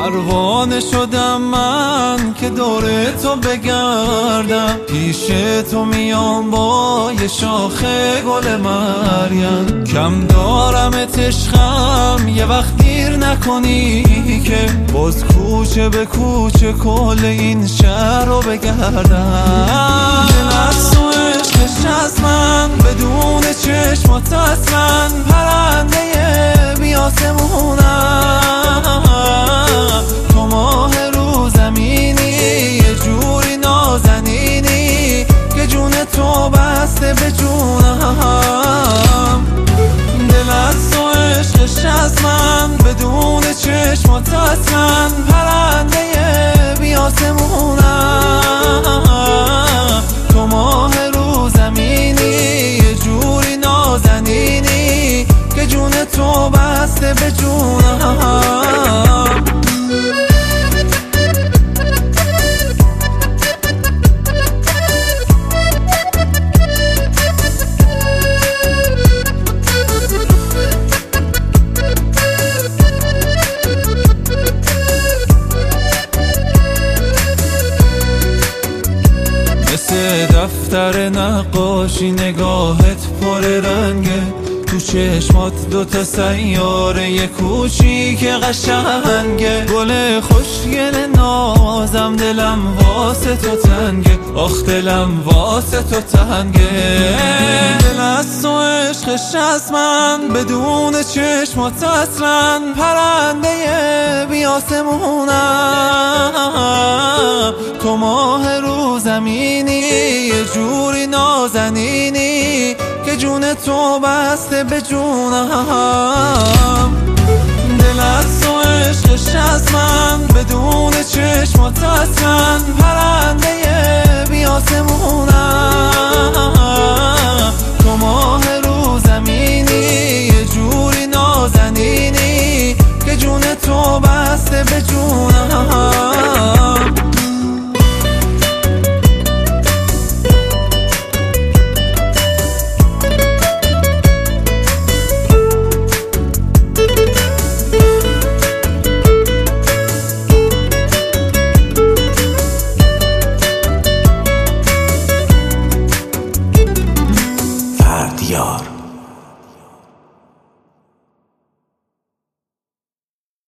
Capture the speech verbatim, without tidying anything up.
پروانه شدم من که دور تو بگردم، پیش تو میام با یه شاخه گل مریم. کم دارم عشقم یه وقت دیر نکنی که باز کوچه به کوچه کل این شهر رو بگردم. دل از تو عشقش از من بدون چشمات اصلا پرنده بی آسمونم. تو ماه رو زمینی یه جوری نازنینی که جون تو بسته به جونم. دل از تو عشقش از من بدون چشمات اصلا پرنده بی آسمونم. تو ماه رو زمینی یه جوری نازنینی که جون تو بسته به جونم. مثل دفتر نقاشی نگاهت پر رنگه، تو چشمات دوتا سیاره یه کوچیک قشنگه. گل خوشگل نازم دلم واسه تو تنگه، آخ دلم واسه تو تنگه. دل از تو عشقش از من بدون چشمات اصلا پرنده بی آسمونم. تو ماه رو زمینی یه جوری نازنینی که جون تو بسته به جونم. دل از تو عشقش از من بدون چشمات اصلا